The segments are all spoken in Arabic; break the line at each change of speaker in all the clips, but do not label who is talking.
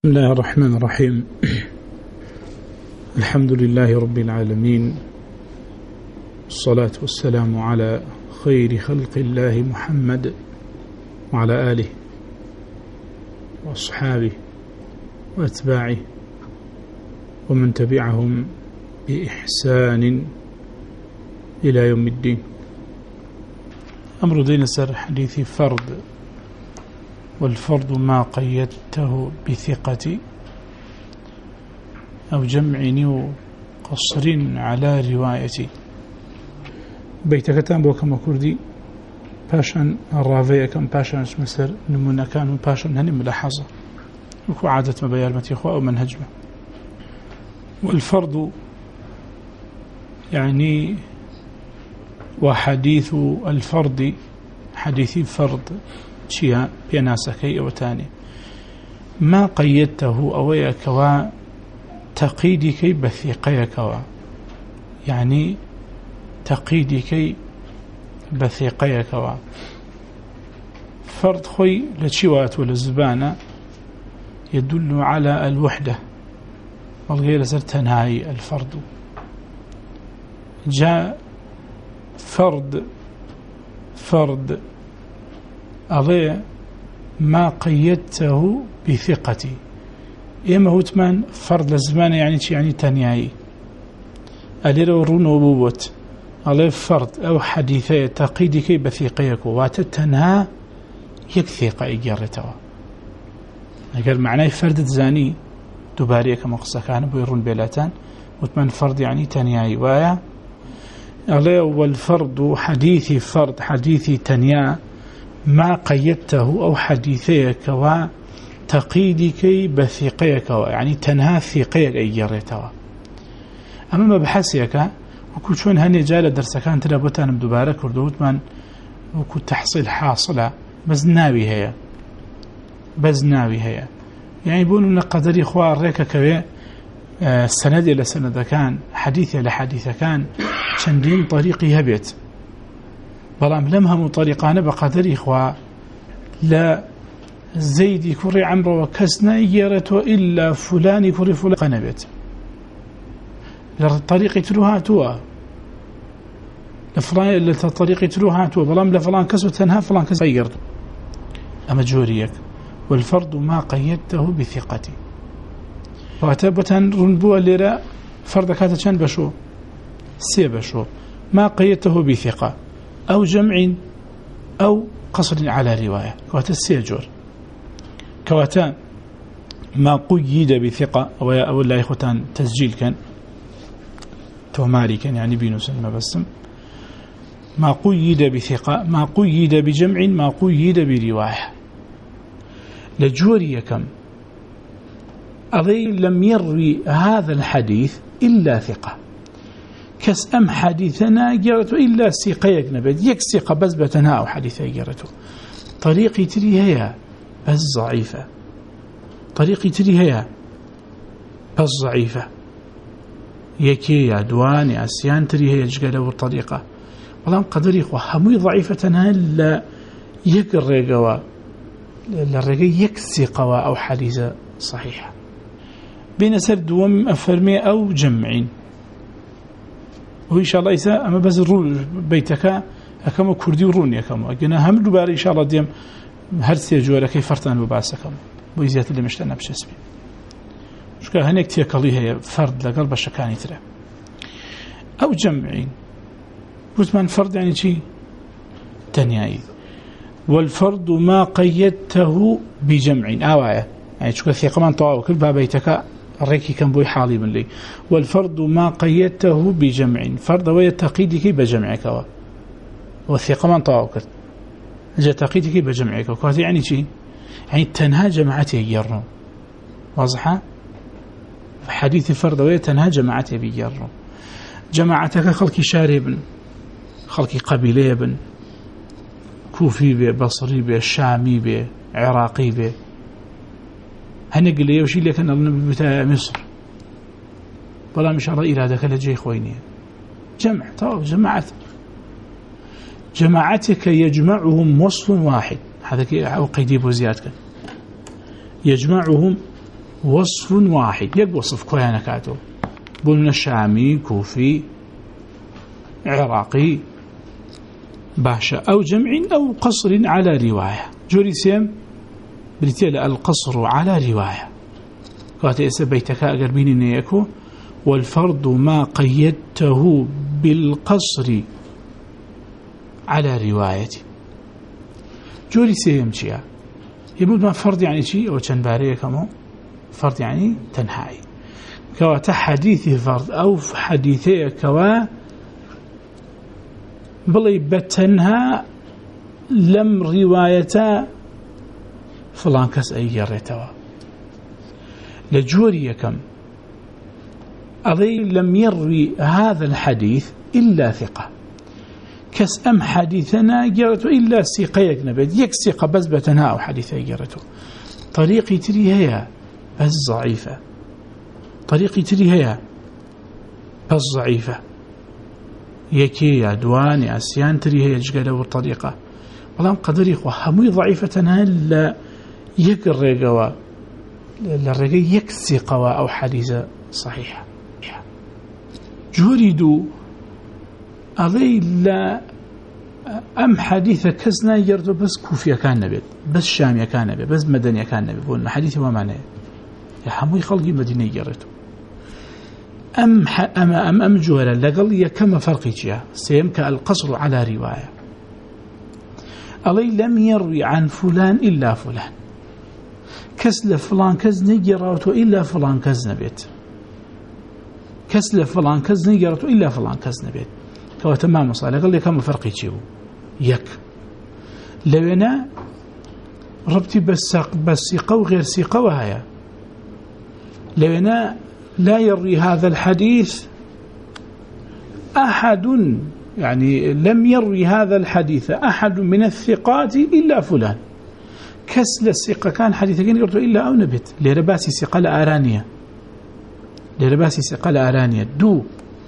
بسم الله الرحمن الرحيم. الحمد لله رب العالمين، الصلاة والسلام على خير خلق الله محمد وعلى آله وأصحابه وأتباعه ومن تبعهم بإحسان إلى يوم الدين. أمر دين سر حديث فرد، والفرد ما قيدته بثقة أو جمع وقصر على رواية. بيت كتاب وكما كردي باشان الرافية كم باشان مسر نمونا كانوا باشان هني ملاحظة وكو عادة مبيالمة إخوة أو منهجمة. والفرد يعني وحديث الفرد حديث فرد شيئا بيناسكي أو تاني ما قيدته أو كوا تقيدك بثيقيك يعني تقيدك بثيقيك فرد خوي لتشيوات والزبانة يدل على الوحدة والغير تنهاي الفرد. جاء فرد أضيع ما قيدته بثقتي إما هو تمان فرد لزمان يعني تنياي أليرو رونو بوت أضيع فرد أو حديثي تقيدك بثيقيك واتتنها يكثيق إجارتها. أقول معناه فرد زاني دبارية كما قصة كان بيرون بيلاتان وتمان فرد يعني تنياي وايا أضيع. والفرد حديثي فرد حديثي تنيا ما قيدته أو حديثيك وتقيدك بثيقيك يعني تنهى ثيقيك إيجاريتها. أما مبحثيك وكو شون هني جالة درسة كانت لابوتان بدبارة كردوت من وكو تحصيل حاصلة بزناوي هي يعني يقولوا أن قدري خوار ريكا كوي سند إلى سند كان حديث إلى حديث كان شندين طريقي هبيت بلام لمهم طريقان بقدر إخوة لا زيد كري عمرو وكسنا إيرته إلا فلان كري فلان قنبت للطريق تلوها توا لفلان للطريق تلوها توا بلام لفلان كسو تنها فلان كسو غيرته أما جوريك. والفرد ما قيدته بثقتي واتبتا رنبوه اللي فرد كاتا كان بشو سيبشو ما قيدته بثقة أو جمع أو قصر على رواية كواتا السيجور كواتا ما قيد بثقة أو لا إخوتان تسجيل كان توماري كان يعني بينوس المبسم ما قيد بثقة ما قيد بجمع ما قيد برواية. لجوري كم أضي لم يروي هذا الحديث إلا ثقة كس أم حديثنا جرته إلا سيقيك نبت يك سيقة بس بتنها أو حديثة جرته طريقي تري هي بس ضعيفة طريقي تري هي بس ضعيفة يكي يا دوان يا أسيان تري هي جقله الطريقة والله قدري وهمي ضعيفة تنها لا يقرقوا للرجال يكسقوا أو حديثة صحيحة بين سرد وم أفرمي أو جمعين. وإن شاء الله إذا أما بس الرول بيتك أكما كردي وروني أكما أجينا هم دوباري إن شاء الله ديم هرسي جوارا كيف فرتان ببعث أكما وإزيات اللي مشتنا بش اسمي شكا هناك تيكالي هي فرد لقلب الشكاني ترى أو جمعين وثمان فرد يعني شيء تنياي. والفرد ما قيدته بجمع آواية يعني شكا ثيقة من طواو كل بابيتك الريكي كان بوي حالي من لي. والفرد ما قيدته بجمع فرد ويتقيدك بجمعك والثقة من طواوك جاء تقيدك بجمعك وكذا يعني شيء يعني تنهى جماعته يجرون واضحة حديث الفرد ويتنهى جماعته بيجرون جماعتك خلقي شارب خلقي قبيلي بن كوفي بي بصري بي شامي بي عراقي بي هنقل لي وشي اللي كان النبي بتاع مصر بلا مش على إرادك لجي خويني جمع طب جماعتك يجمعهم وصف واحد هذا أو قيدي بوزيات كان يجمعهم وصف واحد يك وصف كويانا كاتو بولنا الشامي كوفي عراقي باشا أو جمع أو قصر على رواية جوري سيم بريتيل القصر على رواية قالت إسا بيتك أقربيني نيكو والفرض ما قيدته بالقصر على روايتي جوري سيم شيئا يبود ما فرض يعني شيء أو تنباريه كمو فرض يعني تنهاي كواتا حديثي فرض أو حديثي كوا بلي بتنها لم رواية فلان كس أي جريتوا لجوري كم أضي لم يروي هذا الحديث إلا ثقة كس أم حديثنا جرته إلا سيقة يجنبت يك سيقة بس بتنها أو حديثة جرته طريقي تري هي بس ضعيفة طريقي تري هي بس ضعيفة يكي يا دواني أسيان تري هي جقله والطريقة والله قدري وهمي ضعيفة لا يقرقوا للرجال يكسقوا أو حديثة صحيحة جهردوا أضي لا أم حديثة كزنا يردو بس كوفيا كان نبيت بس شامية كان نبيت بس مدنية كان نبيت بقول حديثي ما معناه يحموي خلقي مدينة يردو أم جهلا لقل يكما فرقي جيا سيمك القصر على رواية أضي لم يروي عن فلان إلا فلان كسل فلان كز نجراته إلا فلان كز نبيت كسل فلان كز نجراته إلا فلان كز نبيت كوا تمام صالح قال لي كم فرق يجيبه يك لو أنا ربطي بس سيقة وغير سيقة وهاي لو أنا لا يروي هذا الحديث أحد يعني لم يروي هذا الحديث أحد من الثقات إلا فلان كسل الثقة كان حديث كان يرده إلا أو نبت لرباسي ثقة الآرانية لرباسي ثقة الآرانية دو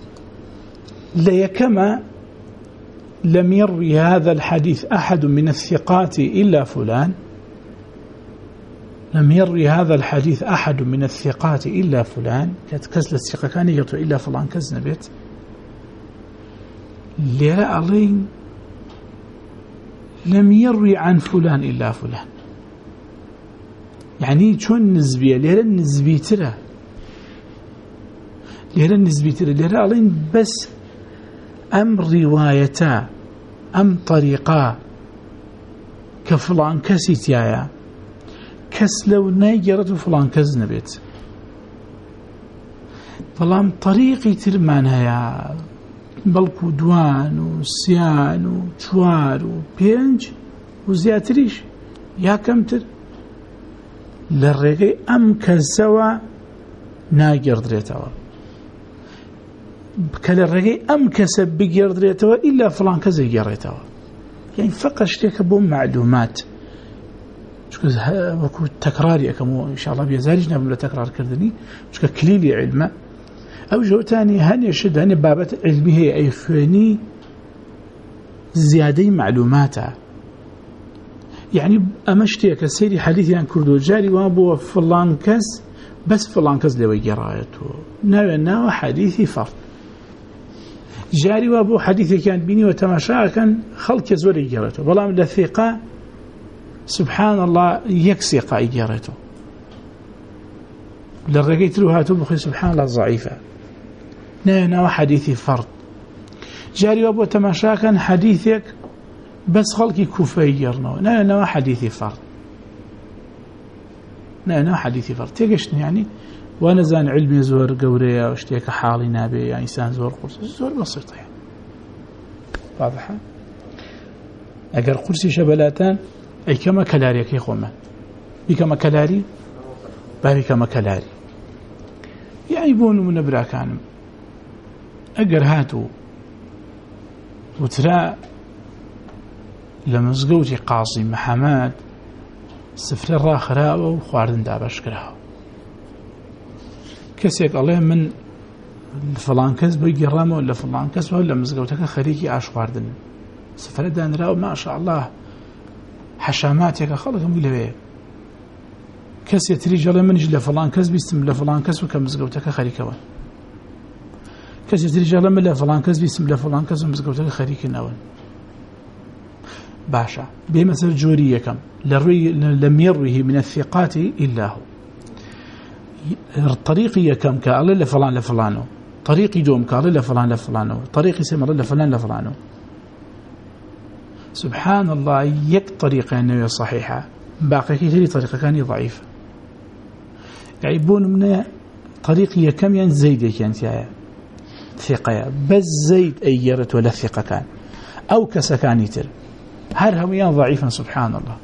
ليكما لم يروي هذا الحديث أحد من الثقات إلا فلان لم يروي هذا الحديث أحد من الثقات إلا فلان كسل الثقة كان يرده إلا فلان كز نبت لرألين لم يروي عن فلان إلا فلان يعني شون نسبية ليرى النسبي ترى ليرى علين بس أم روايتا أم طريقة كفلان كسيتيايا كس لو نيجرت فلان كزنبت فلان طريقي ترمانها يا بلكو دوان وسيان وشوار وبينج وزياتريش يا كمتر للرقي أم كسوا ناجر دريتوا كالرقي أم كسب بيجر دريتوا إلا فلان كزي جريتوا يعني فقط شتيك بوم معلومات شو وكو تكراري أكمو إن شاء الله بيزارجنا بلا تكرار كردني شو كليلي علمه أو جو تاني هني يشد هني بابة علمي هي أي فني زيادة معلوماتها يعني أمشتيك السيري حديثي عن كردو جاري وابو فلان كز بس فلان كز لوي جرايته نوع حديثي فرد جاري وابو حديثي كان بيني وتماشا كان خلق زوري جرايته والله من الثقة سبحان الله يكسق إجارته لرقيت له هاتو بخي سبحان الله ضعيفة نوع حديثي فرد جاري وابو تماشا كان حديثك بس خلقي كوفيرنا نوع حديثي فرد نوع حديثي فرد تيجشني يعني وانا زان علمي زور قورية واشتيك حالي نابي يعني إنسان زور قرصي زور بسيطة يعني واضحة أقر قرصي شبلاتان أي كما كلاري كي خوما بكما كلاري بابي كما كلاري يعني بونو من براكانم أقر هاتو وترى لمزقوتي قاصي محمد سفر الراخراء وخواردن دابش كراو كسيك الله من فلان كز بيجي رامو ولا فلان كز ولا مزقوتك خريجي عشواردن سفر دان راو ما شاء الله حشاماتك خلقهم بلويه کەس یەتری جەڵێ منیش لە فڵان کەس بیستم لە فڵان کەس و کە مزگەوتەکە خەریکەوە کەس یەتری جەڵێ من لە فڵان کەس بیستم لە فڵان کەس و مزگەوتەکە خەریکنەوەن باشە بێمە سەر جۆری یەکەم لم يروه من الثقات إلا هو طريقي يكم كالله لفلان لفلانه طريقي دوم كالله لفلان لفلانه طريقي سمر لفلان لفلانه سبحان الله يك طريقة أنه صحيحة باقي كثير طريقة كان ضعيفة يعيبون من طريقي يكم ين زيد كانت ثقة بس زيد أيرت ولا ثقة كان أو كسكانيتر هر هميان ضعيفا سبحان الله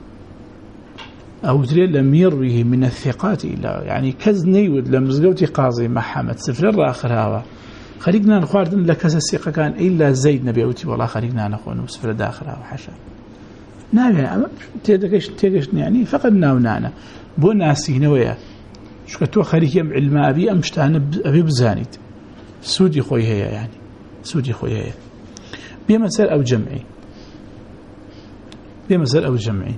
أو تري لم يروه من الثقات إلا يعني كز نيود لمزقوتي قاضي محمد سفر الآخر هذا خليقنا نخواردن لكز الثقة كان إلا زيد نبيوتي والله خليقنا نخون سفر الآخر هذا حشا نعم تيدكش يعني فقد ناونانا بو ناسي نويا شو كتو خليك يم علم أبي أمشتان أبي بزانيد سودي خوي هي يعني سودي خوي هي بمثل أو جمعي بمثل أو جمعي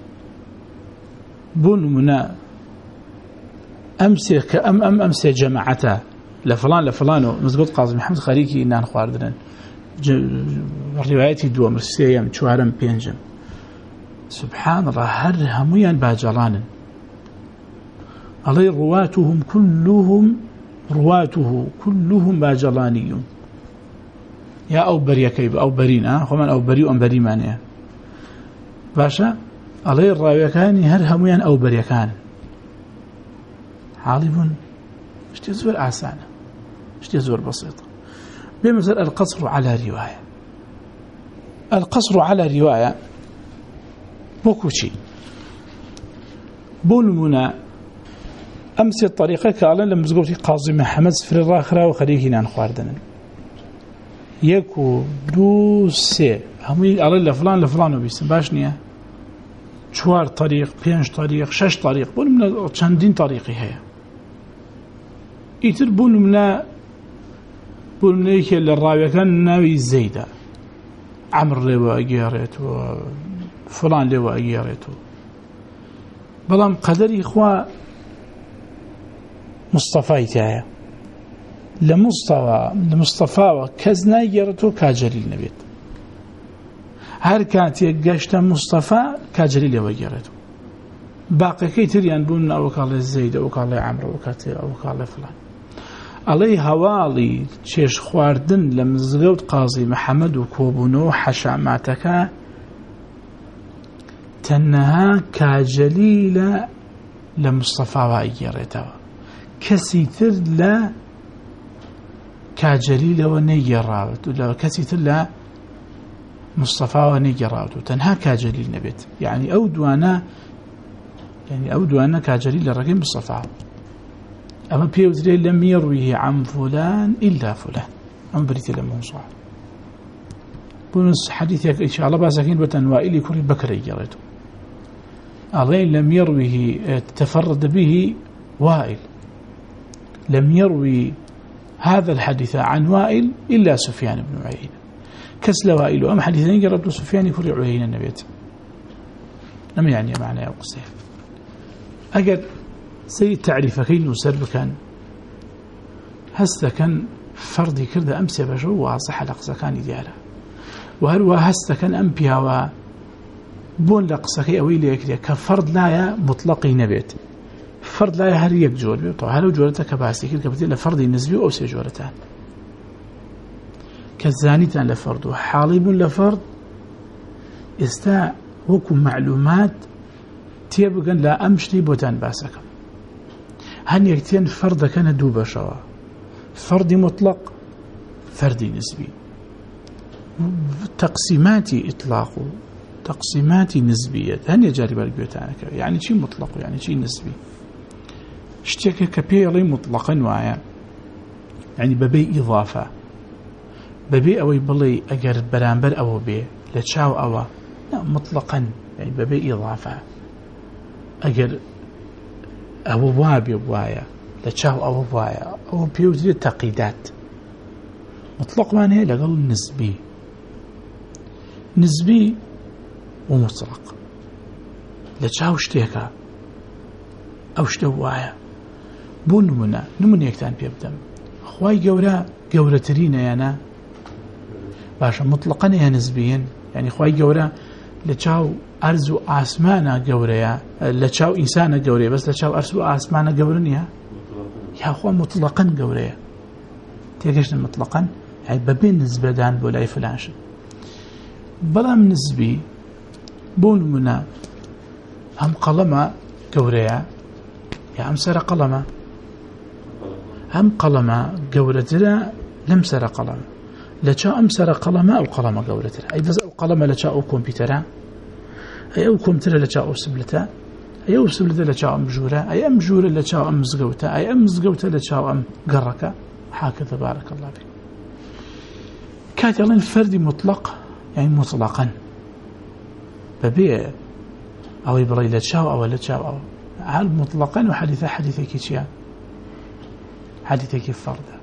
بون منا أمسي أمسي جماعته لفلان مزقوط قاضي محمد خريكي إنان خواردن روايتي دو مرسيام شوارم بينجم سبحان الله هر هميان باجلان علي رواته كلهم باجلانيون يا أو بريا كيب أو برينا خمان أو بريو أم بري مانيا باشا علي الراوية كان هر هميان أو بريا كان حالبون اشتي زور أعسانة اشتي زور بسيطة بمثل القصر على رواية القصر على رواية بوكو شيء بولمنا أمس الطريقة كالا لما زقوتي قاضي محمد سفر الراخرة وخليكي نان خواردنا يكو دوسي همي على لفلان وبيسن باشنية چوار طريق 5 طريق 6 طريق بولمنا چندين طريقي هي يتر بولمنا يكي للراوية كان ناوي زيدة عمر لوا أجياريت وفلان لوا أجياريت بلام قدري إخوة مصطفى تاعي لمصطفى كزنا يرتو كاجليل نبيت هر كانت يقشت مصطفى كاجليل ويرتو باقي كيتريان بون او قال زيد او قال عمرو او قال فلان علي هوالي تشيش خواردن لمزغوت قاضي محمد وكوبونو حشاماتك تنها كاجليل لمصطفى ويرتو كسيتر لا كاجليل ونيراوت ولا كسيتر لا مصطفى ونيراوت تنها كاجليل نبت يعني أودوانا كاجليل الرقم مصطفى أما بيوتري لم يرويه عن فلان إلا فلان أما بريت لما صح بونس حديثك إن شاء الله باسكين بتنوائل كل بكري جريته عليه لم يرويه تفرد به وائل لم يروي هذا الحديث عن وائل إلا سفيان بن عيينة كسل وائل أم حديثين جربت سفيان كل عيينة النبيت لم يعني معنى يا قصير أجد سيد تعريف كي نسرب كان هستا كان فردي كرده أمسي بشو واصح لقصة كان دياله وهل هستا كان أمبيها وبون لقصة كي أويلي يكري كفرد لا مطلقي نبيت فرد لا هل يكجور طبعا هل جورته كباسي كل كبتين لفرد نسبي أو سجورتان كالزانيتان لفرد وحالب لفرد استاء وكم معلومات تيبقى لا أمشتي بوتان باسكم هن يكتين فرد كان دوبا شوا فرد مطلق فرد نسبي تقسيماتي إطلاق تقسيماتي نسبية هن يجارب البيوتانك يعني شيء مطلق يعني شيء نسبي اشتكى كبيري مطلقا وايا يعني ببي إضافة ببي أو يبلي أجر برامبر أو بي لتشاو أو لا مطلقا يعني ببي إضافة أجر أو وابي وايا لتشاو أو وايا أو بيوزي التقييدات مطلق ما هي لقل نسبي ومطلق لتشاو اشتكى أو شتوايا بون نمونا يكتان بيبدأ خواي جورة ترين يانا باشا مطلقا يا نسبيا يعني خواي جورة لتشاو أرزو آسمانا جوريا لتشاو إنسانا جوريا بس لتشاو أرزو آسمانا جورنيها يا أخوة مطلقا جوريا تيجيشنا مطلقا يعني ببين نسبة دان بولاي فلانش بلا من نسبي بون منا هم قلما جوريا يا أم سر قلما هم قلما جورتنا لم سر قلما لتشاء أم سر قلما أو قلما جورتنا أي بس القلما لتشاء كمبيوترا أي أو كمبيوتر لتشاء سبلتا أي أو سبلتا لتشاء مجورة أي أم جورة لتشاء أم زجوتا أي أم زجوتا لتشاء أم جركا هكذا بارك الله فيك كاتلين فردي مطلق يعني مطلقا ببيع أو يبري لتشاء أو لتشاء أو هل مطلقا وحديثة كيشيا حديثة كيف فردا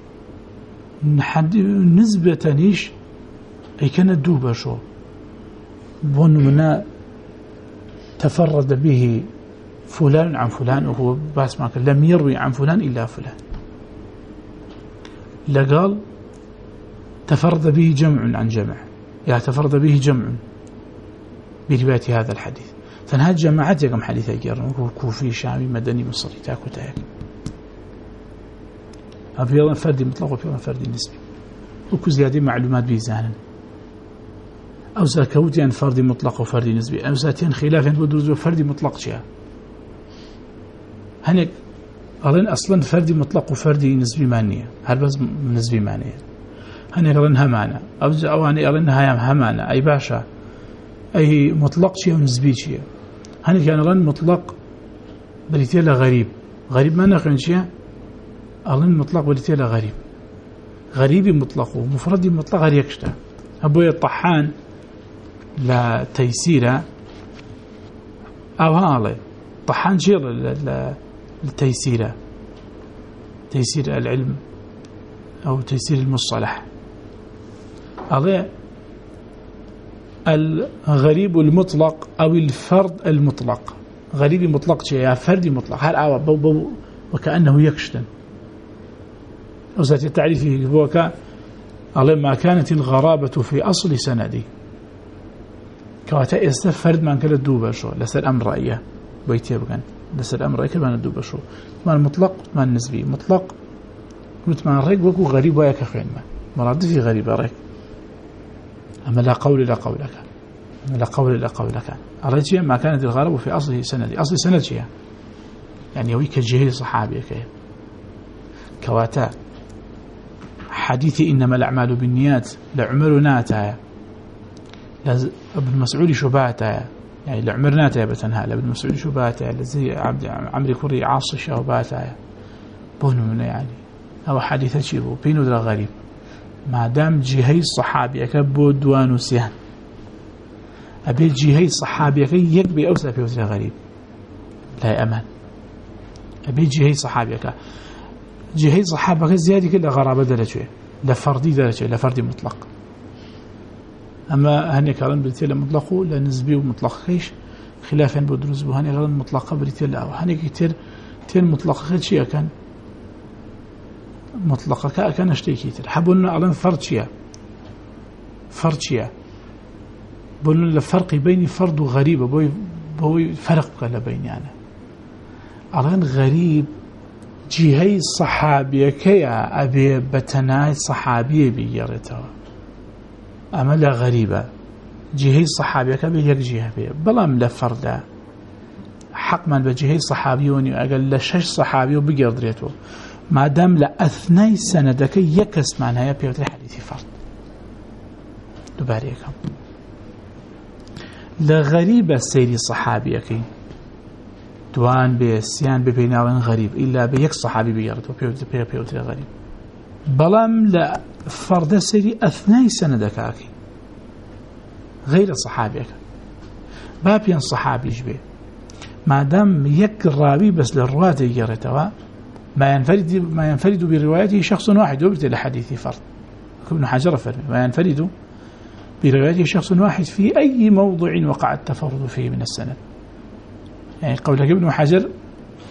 نسبة نيش أي كانت دوبة شو بون منا تفرد به فلان عن فلان وهو بس ما لم يروي عن فلان إلا فلان لقال تفرد به جمع عن جمع يعني تفرد به جمع برواية هذا الحديث فهذه جماعات يقام حديث يقرن كوفي شامي مدني مصري تاكو تاك أبيضا فردي مطلق وأبيضا فردي نسبي وكو زيادة معلومات بيزانا أو زاكوتيان فردي مطلق وفردي نسبي أو زاتيان خلافا بدوز وفردي مطلق شيئا هناك أظن أصلا فردي مطلق وفردي نسبي مانية هل بس نسبي مانية هناك أظن همانة أو أنا أظن همانة أي باشا أي مطلق شيء ونسبي شيء هناك أنا أظن مطلق بريتيلا غريب ما نقول شيء أظن مطلق بريتيلا غريبي مطلق ومفردي مطلق غير يكشته أبوي الطحان لا تيسيره أو هالي طحان شيء للتيسيره تيسير العلم أو تيسير المصطلح هذا الغريب المطلق أو الفرد المطلق غريب مطلق شيء يا فردي مطلق هل وكأنه يكشتن وذات التعريف هو ما كانت الغرابة في أصل سندي كواتا استفرد من كل الدوبة شو لسر أمر رأيه بيتي بكن لسر أمر رأيه كمان الدوبة شو ما المطلق ما النسبي مطلق قلت ما الرق وكو غريب وياك خين ما مراد في غريب رأيك أما لا قول لا قولك لا قول لا قولك الرجية ما كانت الغرابة في أصل سندي أصل سند شيء يعني ويك الجهل صحابي كواتا حديثي إنما الأعمال بالنيات لعمرناتها ابن مسعود شباتها يعني لعمرناتها بتنها لابن مسعود شباتها لزي عمري كوري عاصي شباتها بونو من يعني أو حديثة شيء بينو درا غريب ما دام جهي الصحابي أكبو دوان وسيان أبي جهي الصحابي كي يكبي أوسع في وزر غريب لا أمان أبي جهي صحابي جهي صحابك زيادة كل غرابة درجة لفردي درجة لفردي مطلق أما هني كلام بريتيلا مطلقه لنسبي ومطلق خيش خلافا بدرز بهني كلام مطلقة بريتيلا أو هني كتير مطلقة خيش شيء كان مطلقة كان أشتي كتير حبونا على فرد شيء بقولنا الفرق بين فرد وغريب بوي فرق قال بيني أنا على غريب جهي الصحابية كيا أبي بتناي صحابية بيرتها أما لا غريبة جهي الصحابية كبي يك جهة بي بلام لفردا حق من بجهي صحابيوني أقل لشش صحابي وبيقدريته ما دام لأثني سندك يكس معناها يبيوتي حديثي فرد دباريكم لغريبة سيري صحابية كي دوان بسيان ببيناوين غريب إلا بيك صحابي بيارته بيوتي غريب بلام لا فرد سيري أثناء سندكاكي غير صحابيك بابيان صحابي جبه ما دام يك راوي بس للرواة يارتوا ما ينفرد بروايته شخص واحد وبرت لحديث فرد ابن حجر فرمي ما ينفرد بروايته شخص واحد في أي موضع وقع التفرد فيه من السند يعني قولك ابن حجر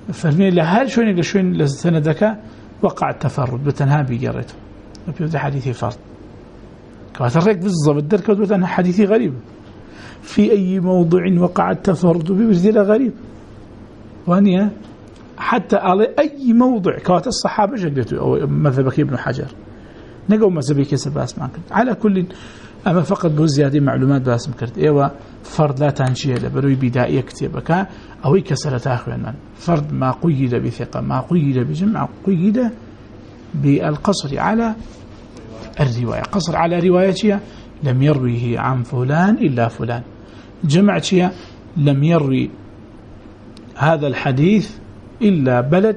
فرمي لهال شوين لشوين لسندك وقع التفرد بتنها بيجرته بيوضع حديثي فرد كاترك بالضبط درك وتنها حديثي غريب في أي موضع وقع التفرد بيوزيل غريب وانيا حتى على أي موضع كوات الصحابة جدته أو مذهبك ابن حجر نقو مذهبك كسب أسمع كرت على كل أما فقط بوزيادة معلومات باسم كرت إيوه فرد لا تنشيه لبروي بدائية كتابك أو كسر تاخوين من فرد ما قيد بثقة ما قيد بجمع قيد بالقصر على الرواية قصر على روايتها لم يرويه عن فلان إلا فلان جمعتها لم يروي هذا الحديث إلا بلد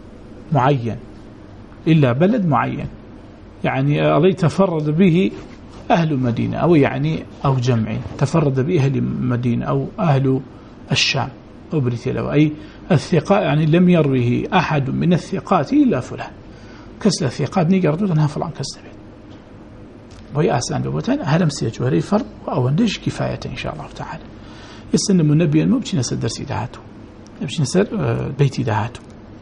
معين يعني الذي تفرد به أهل مدينة أو جمع تفرد بأهل مدينة أو أهل الشام أو بريتيلا أي الثقة يعني لم يرويه أحد من الثقات إلا فلان كسل الثقات نيجردو تنها فلان كسبين وهي أسان دوبتان هلم سيجوهري فرق وأوندش كفاية إن شاء الله تعالى يسن منبيا مبتش نسر درسي دهاتو مبتش نسر بيتي دهاتو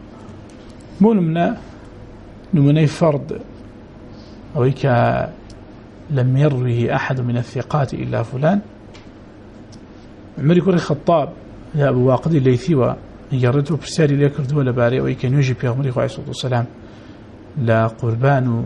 نمني فرد أويك لم يروه أحد من الثقات إلا فلان عمر يكون خطاب يا أبو واقد الليثي ويجرده برسالي ليكردو لباري أويك نيجي بيغمري عليه الصلاة والسلام لا قربان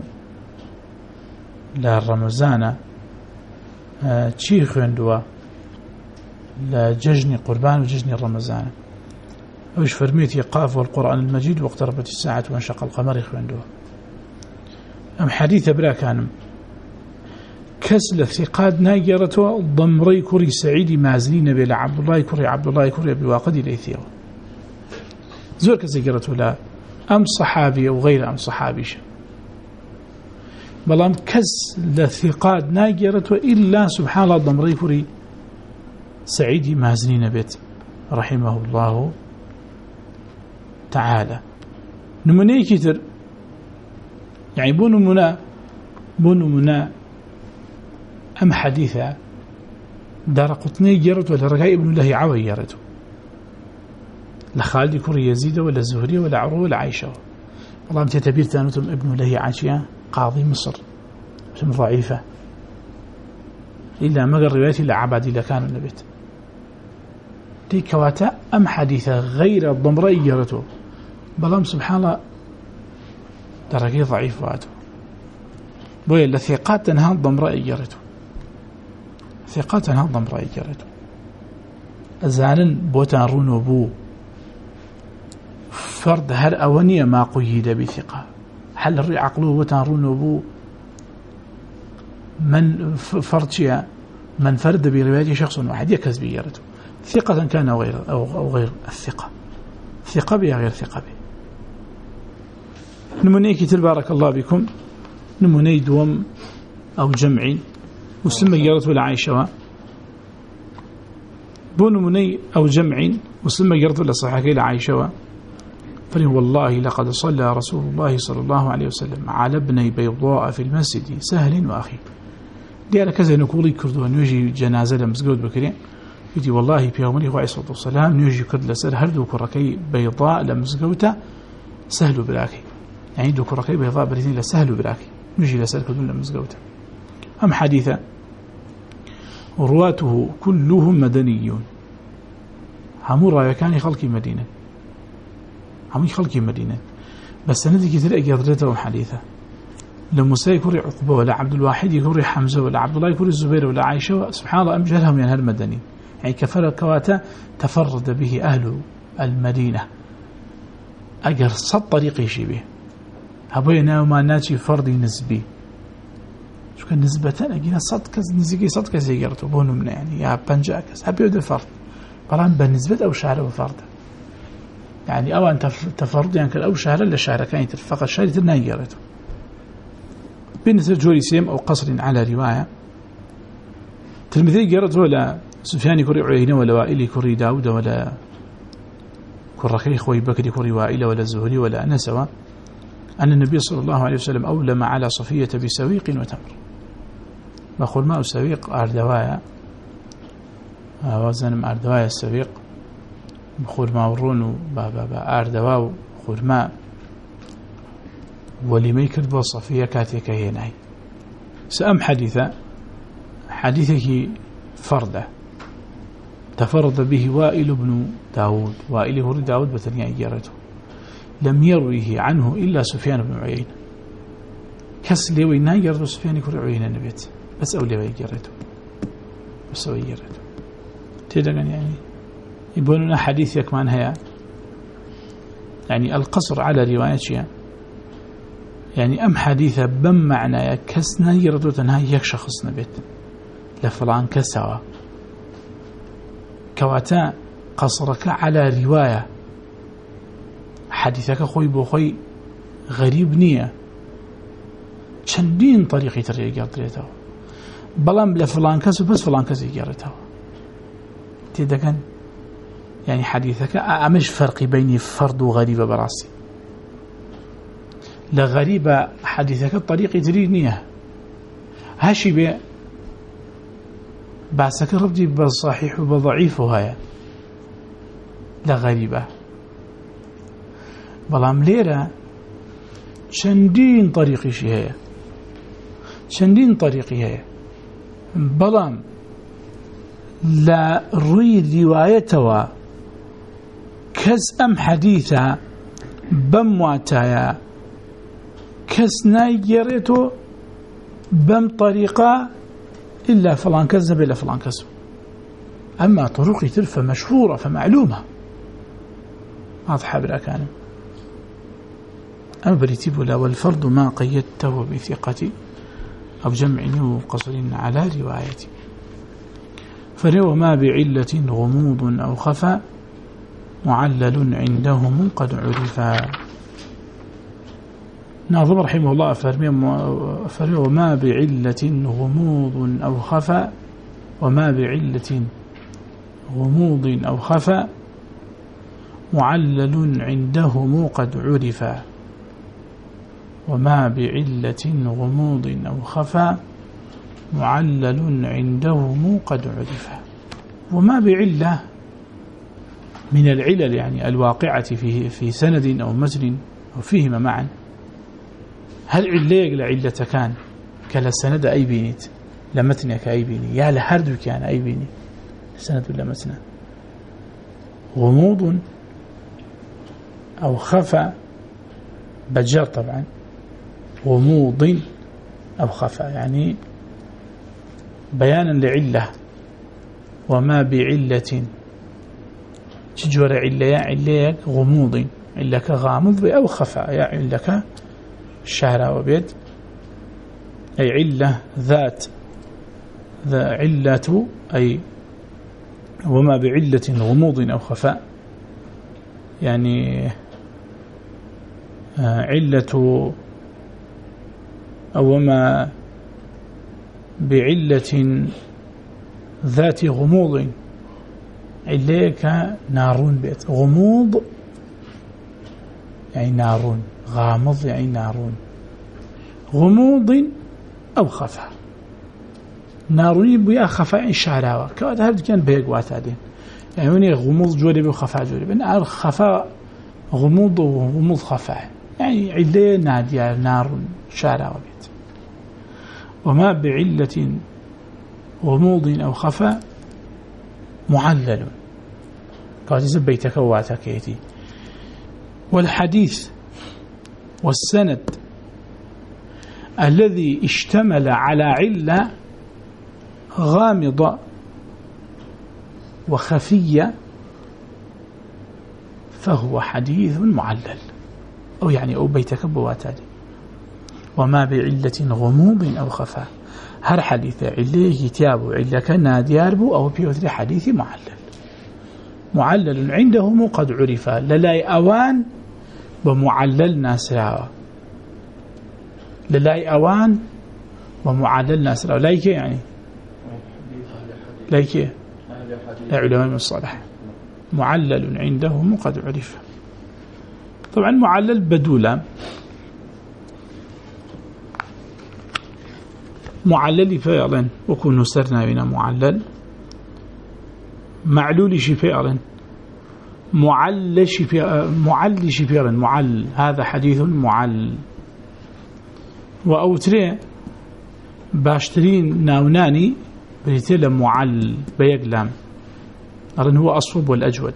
لا رمضان تشي خوندوا لا ججني قربان وججني رمضان وش فرميت يقاف والقرآن المجيد واقتربت الساعة وانشق القمر خوندوا أم حديث برا كانم كسل ثقاد ناجرته ضمري كري سعيد مازنين بلا عبد الله كري بواقد ليثيو زور كزيجرته لا أم صحابي أو غير أم صحابي بلام كس لثقاد ناجرته إلا سبحان الله ضمري كري سعيد مازنين بيت رحمه الله تعالى نمني كتر يعني بونو منا أم حديثة دار قطني جرت ولا رجاء ابن الله عوي جرته لخالد كوري يزيد ولا الزهري ولا عروة ولا عائشة والله أنت تبير تانوتم ابن الله عاشية قاضي مصر اسم ضعيفة إلا ما قال روايتي إلا عبادي إلا كان النبيت دي كواتا أم حديثة غير الضمري جرته بلام سبحان الله درجة ضعيف واتو بويا لثقات تنها الضمري جرته ثقات تنها الضمري جرته أزالن بوتان رونو بو فرد هل أونية ما قيد بثقة هل الرئي عقلوه بوتان رونو بو من فرد من فرد برواية شخص واحد يكز بجرته ثقة كان أو غير الثقة ثقة بها غير ثقة بها نموني كتل بارك الله بكم نموني دوم أو جمعي مسلم جرت ولا عايشة بو نموني أو جمعي مسلم جرت ولا صحيح لا عايشة فلي والله لقد صلى رسول الله صلى الله عليه وسلم على ابني بيضاء في المسجد سهل وأخي دي على كذا نقولي كردوان يجي جنازة لمسجود بكري يجي والله في يوم عليه الصلاة والسلام يجي كرد لسر هردو كركي بيضاء لمسجوته سهل براكي يعني دو كركي بيضاء بريدين لسهل براكي يجي لسر كردون لمسجوته أم حديثة رواته كلهم مدنيون همور يكاني خلقي مدينة همي خلقي مدينة بس ندي كتير أجدرته حديثة لما سيكوري عقبة ولا عبد الواحد يكوري حمزة ولا عبد الله يكوري الزبير ولا عائشة سبحان الله أمجلهم من هالمدني يعني كفر كواتا تفرد به أهل المدينة أجر صد طريق يشبه هبوينا وما ناتي فرد نسبي شو كان نسبة أجينا صد كز نزيجي صد كز يجرتوا بونو من يعني يا بنجا كز هبيو ده فرد بران بالنسبة أو شعر وفرد يعني أو أنت تفرد يعني كل أو شهر إلا شهر كان فقط شهر تنايرته بالنسبة جوري سيم أو قصر على رواية تلميذي جرت ولا سفيان كوري عيينة ولا وائل كوري داود ولا كرخي خوي بكر كوري وائل ولا زهري ولا أنسوا أن النبي صلى الله عليه وسلم أولم على صفية بسويق وتمر بقول ما سويق أردوايا وزن أردوايا السويق خورما وڕۆن و ئاردەوا و خورما وەلیمەی کرد بۆ سەفیە کاتێکە هێنای ئەم حەدیثێکی فەردە تفرد به وائل بن داود وائل هو داود بتنيا إجارته لم يرويه عنه إلا سفيان بن عيينة كس ليوي ناجر سفيان يكون عيينة نبيت بس أولي إجارته بس أولي إجارته تدقن يعني يبوننا حديث يكمان هيا يعني القصر على روايتها يعني أم حديثة بم معنى كس ناجر تنهاي يك شخص نبيت لفلان كسوا كواتا قصرك على رواية حديثك خوي بوخوي غريب نية چندين طريقي تريد قريته بلام لفلان كس بس فلان كس قريته تدقن يعني حديثك أمش فرق بين فرد وغريبة براسي لغريبة حديثك الطريقي تريد نية هاشي بي باسك ربدي بصحيح وبضعيف وهاي لغريبة بلام ليرة شندين طريقي شي هي شندين طريقي هي بلام لا روي روايتها كز أم حديثة بمواتايا كز نايجريتو بم طريقة إلا فلان كذب إلا فلان كذب أما طرق تلفة مشهورة فمعلومة واضحة بالأكان أما بريتب لا والفرد ما قيدته بثقة أو جمع وقصر على رواية فلو ما بعلة غموض أو خفى معلل عندهم قد عرفا ناظم رحمه الله فرمي وما بعلة غموض أو خفى وما بعلة غموض أو خفى معلل عندهم قد عرفا وما بعلة غموض أو خفى معلل عندهم قد عرفا وما بعلة من العلل يعني الواقعة في سند أو متن أو فيهما معا هل عليك لعلة كان كلا سند أي بينيت لمتنك أي بيني يا لحرد كان أي بيني سند ولا متن غموض أو خفى بجر طبعا غموض أو خفى يعني بيانا لعلة وما بعلة تجور علة يا عليك غموض علك غامض أو خفى يا علك الشعر وبيد أي علة ذات ذا علة أي وما بعلة غموض أو خفاء يعني علة أو وما بعلة ذات غموض عليك نارون بيت غموض يعني نارون غامض يعني نارون غموض أو خفاء ناروني بيا خفاء الشعراوة كذا هذا كان بيقوات هذين يعني غموض جوري وخفاء جوري بين خفاء غموض وغموض خفاء يعني علة نادية نار شعراوة بيت وما بعلة غموض أو خفاء معلل كذا زبيتك واتكيتي والحديث والسند الذي اشتمل على علة غامضة وخفية فهو حديث معلل أو يعني أو بيتك بواتادي وما بعلة غموض أو خفاء هر حديث عليه كتاب علة كان دياربو أو بيوتري حديث معلل عندهم قد عرف للاي أوان بمعلل ناسراوة للاي أوان ومعلل ناسراوة لايك يعني لايك علماء الصالح معلل عندهم قد عرف طبعا معلل بدولا معلل فعلا وكون سرنا بنا معلل معلول فعلا معل شفيرا معل، هذا حديث معل. وأوتري باشترين ناوناني بريتيلا معل بيقلام، أرن هو أصوب والأجود.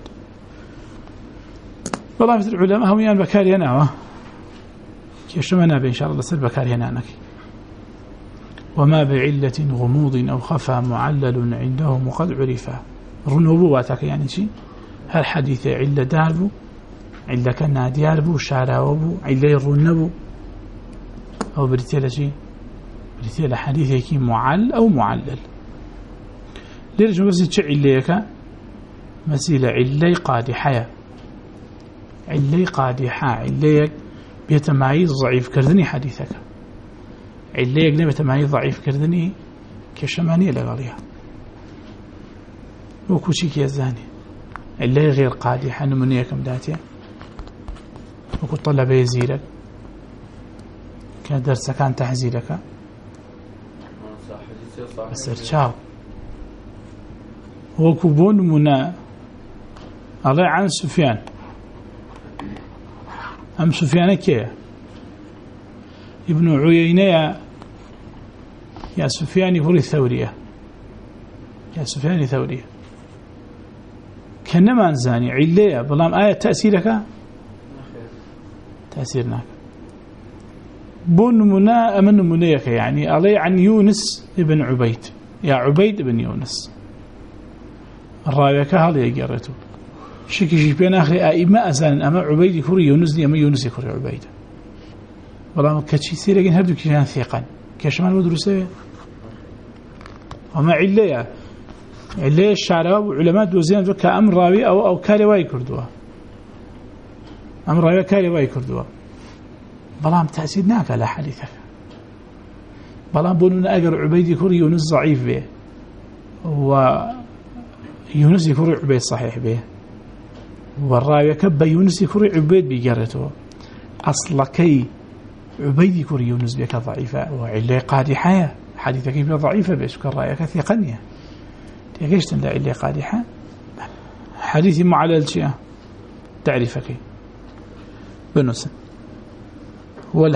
والله مثل العلماء هم يان بكاري أنا كيشمنا بإن شاء الله سر بكاري أنا. وما بعلة غموض أو خفى معلل عندهم قد عرفا. رنوبواتك يعني شيء هالحديث علة داربو، علة كنا دياربو شعراوبو، علة الرنبو، أو بريتيلا شيء بريتيلا حديث يكي معل أو معلل. ليش بس عليك مسيلة علة قادحة، علة قادحة، علة بيتمايز ضعيف كردني حديثك، علة نبي تمايز ضعيف كردني كشمانية لغاليها وكوشيك يزاني. علة غير قادحة نمنية كم داتيا وكو طلب يزيرك كان درسة كان تحزيلك السرشاو وكبون منا الله عن سفيان. أم سفيان كيه ابن عيينة يا سفيان يقول الثورية، يا سفيان الثورية كنما انزاني عليا بلام آية تأثيرك تأثيرناك بون منا أمن منيك يعني علي عن يونس ابن عبيد، يا عبيد ابن يونس الراوية كهل يقرأته شكي شبين آخر أئمة أزانا أما عبيد يكوري يونس لي أما يونس يكوري عبيد. والله كتشي سيرا لكن هبدو كيان ثيقا كشمان مدرسة. وما عليا الشعراء وعلماء دوزين كأمر راوي أو كارواي كردوها، أمر راوي كارواي كردوها. بلام تأثير ناك على حديثك، بلام بونونا أقر عبيد يكوري يونس ضعيف به ويونس يكوري عبيد صحيح به، والراوي كب يونس يكوري عبيد بيقرته. أصلكي عبيد يكوري يونس بك ضعيفة وعلي قادحة حديثك بها ضعيفة بس كالراية كثيقنية تيجيش تنلا علي قادحة حديثي معلل شيء تعرفك بنص. هو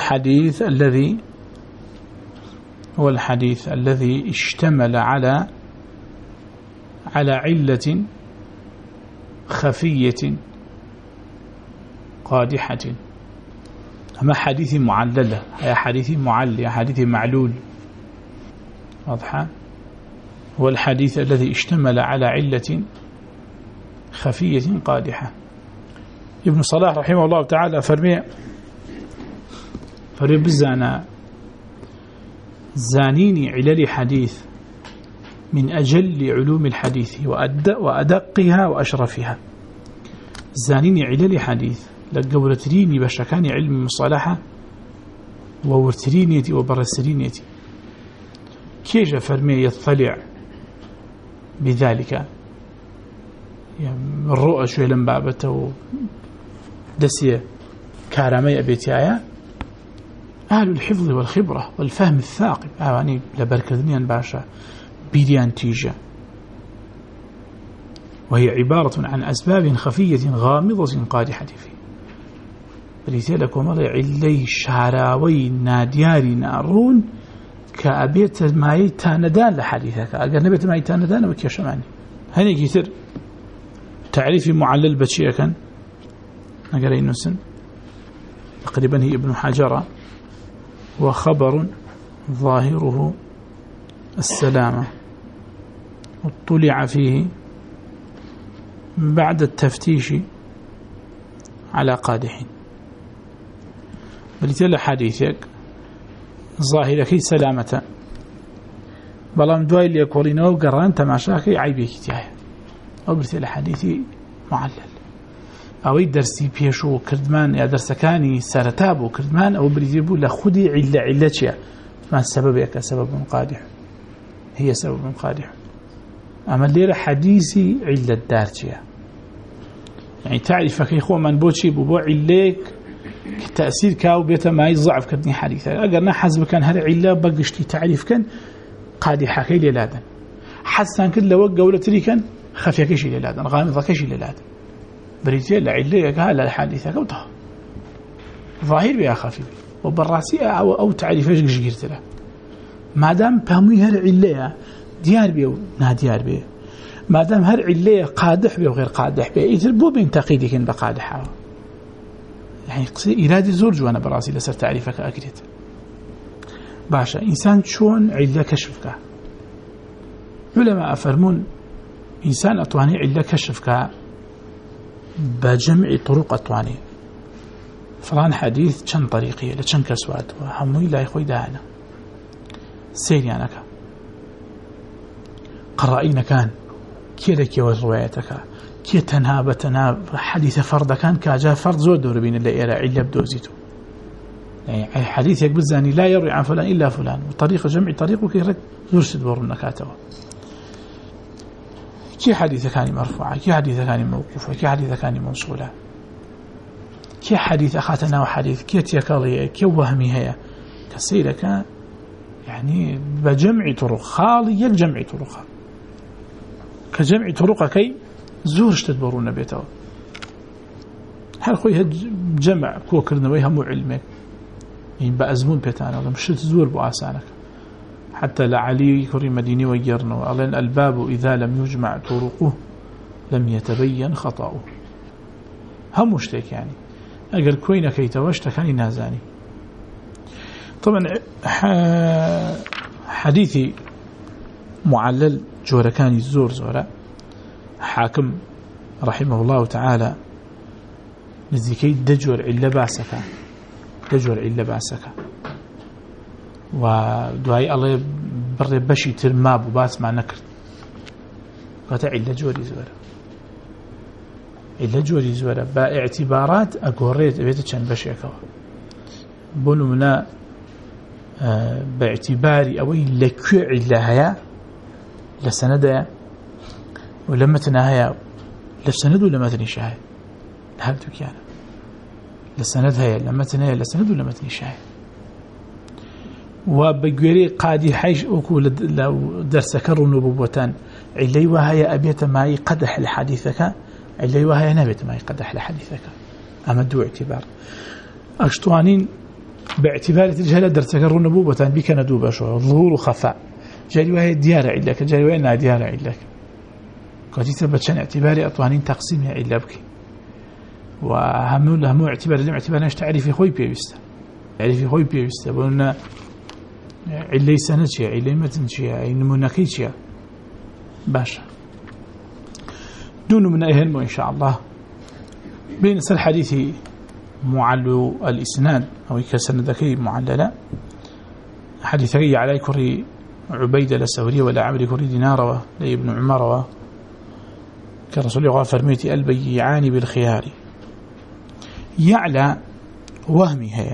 الحديث الذي اشتمل على علة خفية قادحة. أما حديث معللة هي حديث معلل، حديث معلول واضحة. هو الحديث الذي اشتمل على علة خفية قادحة. ابن صلاح رحمه الله تعالى فرمي بالزانا زانيني علل حديث من أجل علوم الحديث وأدقها وأشرفها. زانيني علل حديث لقورتريني بشكاني علم مصالحة وورترينيتي وبرسرينيتي. كيف فرمي يطلع بذلك يعني الرؤى شوي لنبابته دسية كارمي أبيتيايا أهل الحفظ والخبرة والفهم الثاقب يعني لبركدنيا باشا بيديان تيجا، وهي عبارة عن أسباب خفية غامضة قادحة فيه. بليتلكم الله علي شعراوي نادياري نارون كأبيت ماي تاندان لحديثك أقل نبيت ماي تاندان وكيش معني هني كتير تعريف معلل بشيء كان نقرأ النسن تقريبا هي ابن حجر وخبر ظاهره السلامة اطلع فيه بعد التفتيش على قادح. بلتلا حديثك ظاهرك سلامة بلام دواي اللي يقولين وقران تماشاكي عيبك تياه أو بلتلا حديثي معلل أو درسي بيشو كردمان يا درسكاني سرتابو كردمان أو بريجيبو لخدي علتشيا ما السبب يك سبب قادح، هي سبب قادح. أما الليلة حديثي علة دارتشيا يعني تعرف كيخو من بوشي ببو عليك تأثير كاو بيتا ما يضعف كردني حديثا أقرنا حزب كان هذا علة بقشتي تعرف كان قادحة كي للادن حسن كل لو قولة لي كان خفيا كيشي للادن غامضة كيشي للادن بريتيا لعليك هلا الحادثة كوتها ظاهر بها خفيف وبالراسية أو تعريف إيش قلت له ما دام بهمي هالعلية ديار بيه ناديار بيه ما دام هالعلية قادح بيه وغير قادح بيه يتربو بين تقييدك إن بقادحها يعني إرادة زور جوانا براسي لسر تعريفك أكريت باشا إنسان شون علة كشفك علماء أفرمون إنسان أطواني علة كشفك بجمع طرق أطواني فلان حديث چند طريقية لچند كسوات وهموي لا يخوي دانا سيريانك قرائين كان كي لك وروايتك كي تنها بتنها حديث فرد كان كاجا فرد زود دور بين اللي إلى علة بدوزيته يعني حديث يقبل زاني لا يروي عن فلان إلا فلان وطريقة جمع طريقه كي رد زرشد بور النكاته كي حديث كان مرفوعة كي حديث كان موقوفة كي حديث كان موصولة كي حديث أخاتنا وحديث كي تيكالية كي وهمي هي كسيرك يعني بجمع طرق خالي يجمع طرقها كجمع طرقها كي زورش تدبرون بيته هل خوي جمع كوكرنا ويها مو علمك يعني بأزمون بيتانا ولا مش تزور بأسانك حتى لعلي كريم مديني ويرنا ألين الباب إذا لم يجمع طرقه لم يتبين خطأه هم مشتك يعني أقل كوينة كي توشت كان نازاني طبعا حديثي معلل جوركاني الزور زورا حاكم رحمه الله تعالى نزيكي دجور إلا باسك دجور إلا باسك ودعاي الله بري بشي ترماب وباس مع نكر فتع إلا جوري زورا إلا جوري زورا باعتبارات أقوريت بيت كان بشي أكوا بونو منا باعتباري أوي لكو إلا هيا لسندها ولما تناهيا لسند ولا ما تنشاهي لهبتو كيانا لسند هيا لما تناهيا لسند ولا ما تنشاهي وبقوري قادي حيش أكو درس كرو نبوتان علي وهي أبيت ما يقدح لحديثك علي وهي نبيت ما يقدح لحديثك أما دو اعتبار أشطوانين باعتبار الجهل درس كرو نبوتان بك ندوب شو ظهور وخفاء جاري وهي ديار علك جاري وهي ديار علك قد يثبت اعتباري أطوانين تقسيم إلا بك وهمو اعتبار لم اعتبار ناش تعريفي خوي بيوستا تعريفي خوي بيوستا بقولنا علي سنتشي علي متنشي علي نمونكيشي باشا دون من أهل إن شاء الله بين الحديث معلو الإسناد أو كسندكي معللة حديثي علي كري عبيدة للسوري ولا عمري كري دينار لابن عمر كرسول الله فرميتي البيعان بالخيار يعلى وهمي هي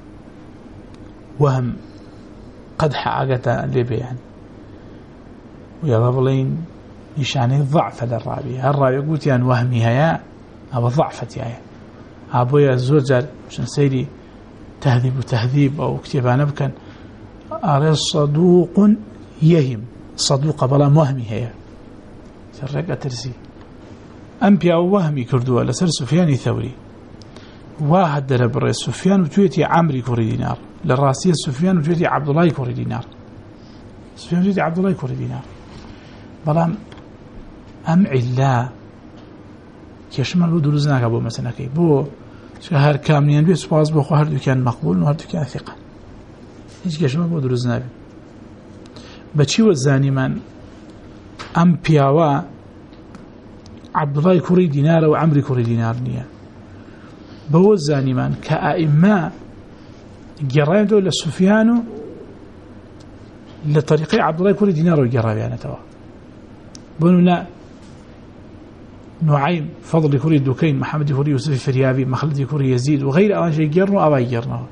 وهم قد حققت لبيعا ويا بابلين نشاني الضعف للرابي الرابي قلت يعني وهمي هي أو ضعفتي هي أبويا الزوجة عشان سيدي تهذيب أو كتبان بكن أرى صدوق يهم صدوق بلا وهمي هي سرقة ترسي أنبياء وهمي كردوا لسر سفيان ثوري واحد درب الرئيس سفيان وتويتي عمري كوري دينار للراسية سفيان وتويتي عبد الله كوري دينار سفيان وتويتي عبد الله كوري دينار بلام أم علا كيشمل بو دروزناك أبو مسنكي بو شهر كاملين بي سباز بو هردو كان مقبول وهردو كان ثقة هيش كيشمل بو دروزناك بچي وزاني من أم بياوا عبد الله كوري دينار وعمري كوري دينار نية بوزاني من كأئمة جرايم دول لسفيانو لطريقي عبد الله كوري دينار وجرايم توا بنونا نعيم فضل كوري دوكين محمد كوري يوسف فريابي مخلد كوري يزيد وغير أوان شيء جرنوا أو يجرنوا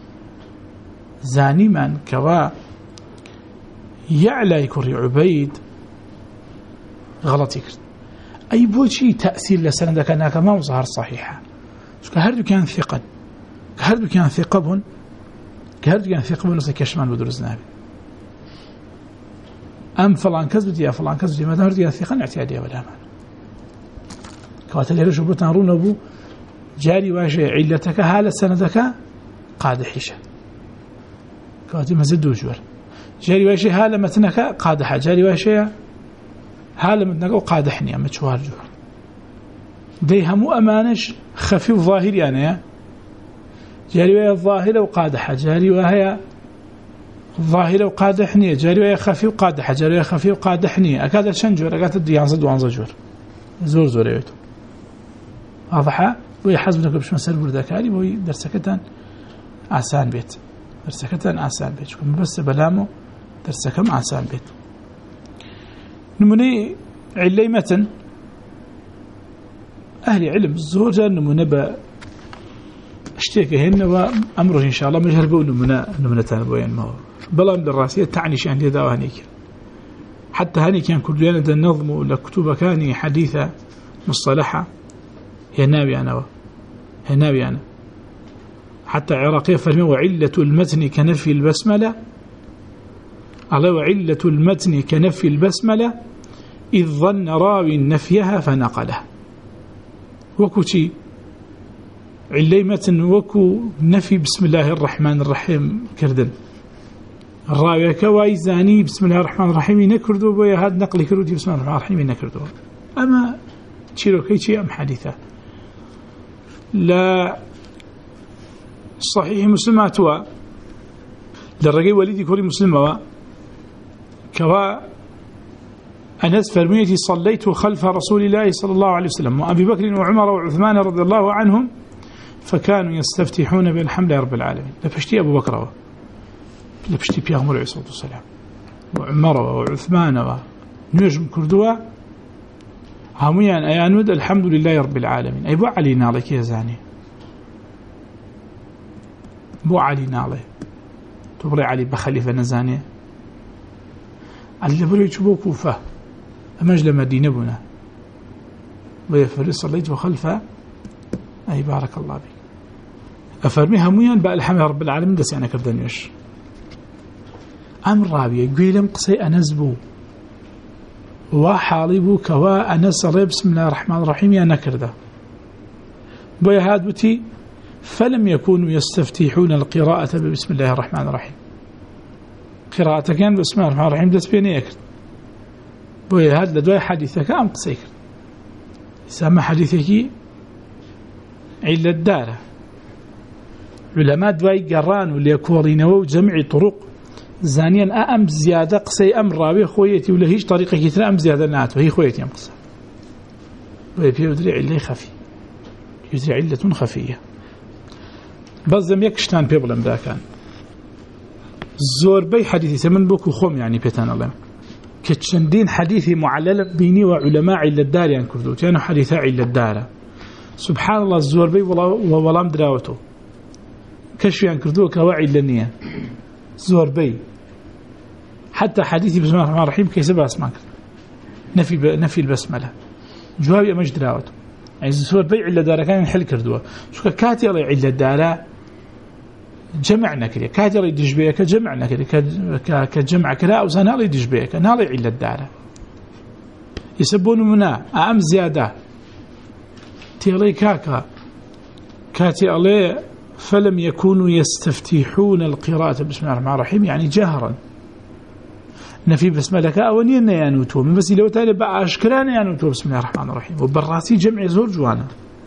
زاني من كوا يعلى كوري عبيد غلط يكرد أي بوشي تأثير لسنة كأنها ما مظهر صحيحة كهردو كان ثقة كهردو كان ثقة كهردو كان ثقة نص كشمان بدرس نابي أم فلان كذبت يا فلان كذبت ما دهردو كان ثقة اعتيادية ولا ما كواتل يرجو بتنرون أبو جاري واشي علتك هالة سندك قادحشة كواتي مزد وجور جاري واشي هالة متنك قادحة جاري واشي هالة متنك قادحني أما تشوار جور دي همو أمانش خفيف ظاهر يعني جاري واشي الظاهرة وقادحة جاري وهي ظاهرة وقادحني جاري وهي خفيف وقادحة جاري وهي خفيف وقادحني أكاد شنجور أكاد الديانزد وانزجور زور زور يوتو واضحة ويحزبك بش مسألة بردكاري وي درسكتان آسان بيت درسكتان آسان بيت شكرا بس بلامو درسكم آسان بيت نموني علي متن أهل علم الزوجة نمونة اشتيكهن وأمره إن شاء الله مجهربوا نمونة تانبوين ما هو بلام للراسية تعني شأن لذا وهنيك حتى هني كان كل يوم النظم لكتب كاني حديثة مصطلحة هي نابي أنا حتى عراقية فرمي وعلة المتن كنفي البسملة على وعلة المتن كنفي البسملة إذ ظن راوي نفيها فنقله وكتي علي متن وكو نفي بسم الله الرحمن الرحيم كردن الراوي كواي زاني بسم الله الرحمن الرحيم نكردو بويا هاد نقل كردو بسم الله الرحمن الرحيم نكردو أما تشيرو كيشي أم حديثة لا صحيح مسلماتوا للرجل وليدي كوري مسلمة كوا أنس فرميتي صليت خلف رسول الله صلى الله عليه وسلم وأبي بكر وعمر وعثمان رضي الله عنهم فكانوا يستفتحون بالحمد لله رب العالمين لفشتي أبو بكر لفشتي بيغمر عليه الصلاة والسلام وعمر وعثمان ونجم كردوا هميان أيانود الحمد لله رب العالمين أي بو علي نالك يا زاني بو علي نالي تبري علي بخليفة نزاني اللي بري يجبو كوفة أمجل مدينة بنا ويفري صليت وخلفه أي بارك الله بي أفرمي هميان بقى الحمد لله رب العالمين دس يعني كردنيش أمر رابي يقولم قصي أنزبو وحالبو كوا أنس الله بسم الله الرحمن الرحيم يا نكرده بيهادوتي فلم يكونوا يستفتحون القراءة بسم الله الرحمن الرحيم قراءة كان بسم الله الرحمن الرحيم دس بيني يكرد بيهاد لدواء حديثك أم قصيكر يسمى حديثك علة الدارة علماء دواء قران واللي يكورينوا جمع طرق زانيا أم زيادة قصي أم رابي خويتي ولا هيش طريقة كثيرة أم زيادة ناتو هي خويتي أم قصة ويدري علة خفي يدري علة خفية بزم يكشتان بيبلم ذا كان زور بي حديثي سمن بوكو خوم يعني بيتان الله كتشندين حديثي معلل بيني وعلماء علة الدار يعني كردو تيانو حديثة علة الدار سبحان الله الزور بي والله مدراوته كشف يعني كردو كواعي للنية زور بي حتى حديثي بسم الله الرحمن الرحيم كيسبها اسمعك نفي البسملة جوابي أمج دراوته يعني زور بي علة دارة كان ينحل كردوه شو كاتي الله علة دارة جمعنا كده كاتي الله يدج بيك جمعنا كده كجمع كده أو سنة الله يدج بيك نالي علة دارة يسبون منا أم زيادة تيالي كاتي الله فلم يكونوا يستفتحون القراءة بسم الله الرحمن الرحيم يعني جهرا نفي بسم الله كأونين يانوتو من بس لو تالي بقى أشكران يانوتو بسم الله الرحمن الرحيم وبالراسي جمع زور جوانا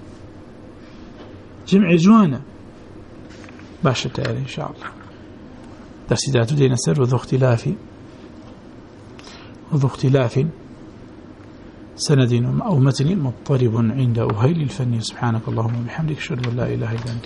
جمع جوانا باشا تالي إن شاء الله درسيدات دين السر وذو اختلاف سند أو متن مضطرب عند أهيل الفن سبحانك اللهم وبحمدك أشهد أن لا إله إلا أنت